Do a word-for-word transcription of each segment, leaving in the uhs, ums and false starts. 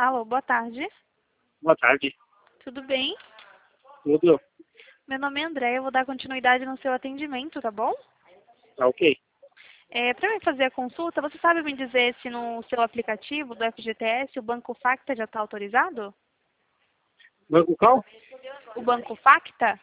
Alô, boa tarde. Boa tarde. Tudo bem? Tudo? Meu nome é André, eu vou dar continuidade no seu atendimento, tá bom? Tá ok. É, para mim fazer a consulta, você sabe me dizer se no seu aplicativo do F G T S o Banco Facta já está autorizado? Banco qual? O Banco Facta?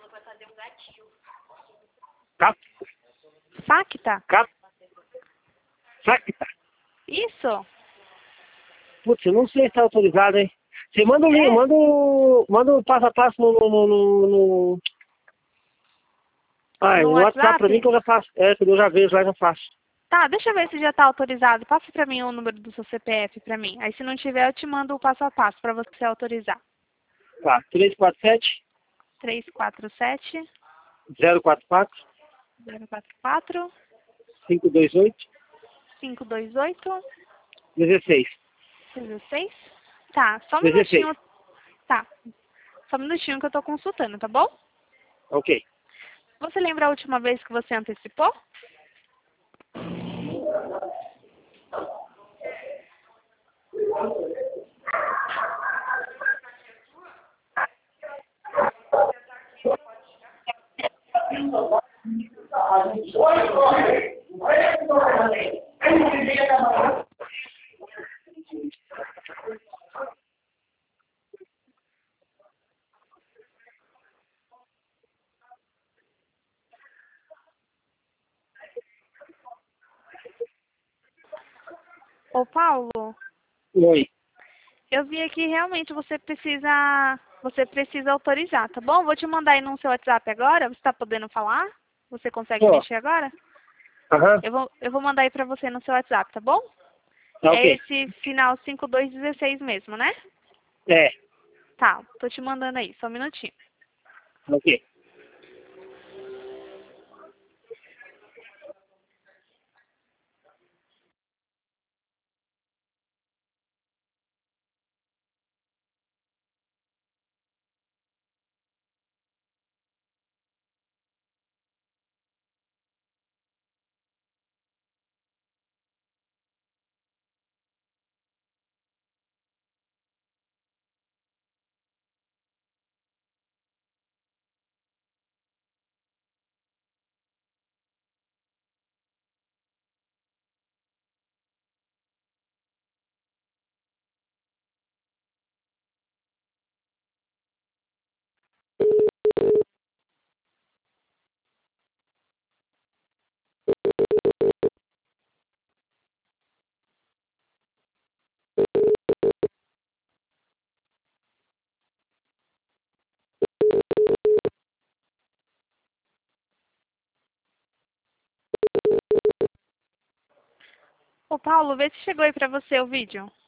Cap? Facta? Cap? Facta? Isso? Putz, eu não sei se está autorizado, hein? Você manda um link, É? manda um, manda um passo a passo no, no, no, no, no... Ah, No no WhatsApp pra mim que WhatsApp? eu já faço. É, que eu já vejo lá e já faço. Tá, deixa eu ver se já está autorizado. Passa para mim o número do seu C P F para mim. Aí se não tiver, eu te mando o passo a passo para você autorizar. Tá, três quatro sete, três quatro sete, zero quatro quatro, zero quatro quatro, cinco dois oito, cinco dois oito, dezesseis. dezesseis. Tá, só um dezesseis. minutinho. Tá, só um minutinho que eu tô consultando, tá bom? Ok. Você lembra a última vez que você antecipou? Ô, Paulo, Oi. eu vi aqui realmente você precisa, você precisa autorizar, tá bom? Vou te mandar aí no seu WhatsApp agora. Você tá podendo falar? Você consegue Tô. mexer agora? Aham. Eu vou, eu vou mandar aí pra você no seu WhatsApp, tá bom? Tá É ok. esse final cinco dois um seis mesmo, né? É. Tá, tô te mandando aí, só um minutinho. Ok. Ô, Paulo, vê se chegou aí pra você o vídeo.